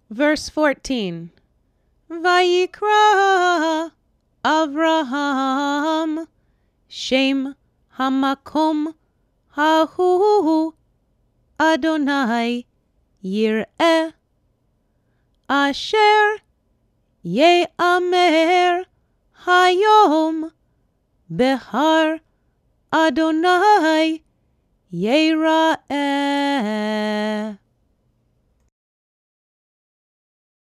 Verse 14. Vayikra Avraham Shem Hamakom Hahu Adonai Yireh Asher Ye'amer Hayom Behar Adonai Yera'eh.